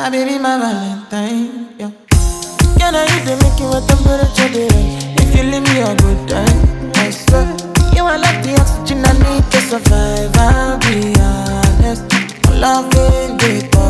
My baby, my Valentine, yeah. Can I hit the making with temperature dey rise? If you leave me a good time, I swear. You are like the oxygen I need to survive, I'll be honest. My love ain't deep.